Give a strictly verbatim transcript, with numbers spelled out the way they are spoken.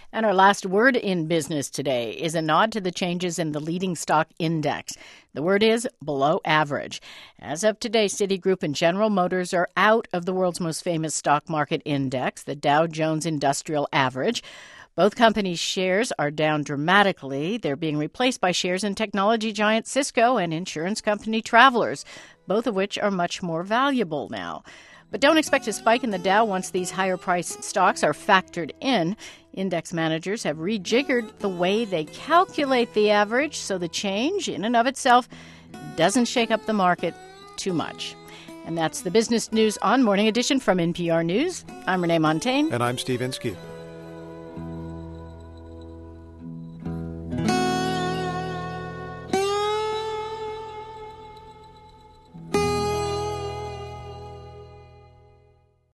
And our last word in business today is a nod to the changes in the leading stock index. The word is below average. As of today, Citigroup and General Motors are out of the world's most famous stock market index, the Dow Jones Industrial Average. Both companies' shares are down dramatically. They're being replaced by shares in technology giant Cisco and insurance company Travelers, both of which are much more valuable now. But don't expect a spike in the Dow once these higher-priced stocks are factored in. Index managers have rejiggered the way they calculate the average, so the change in and of itself doesn't shake up the market too much. And that's the business news on Morning Edition from N P R News. I'm Renee Montagne. And I'm Steve Inskeep.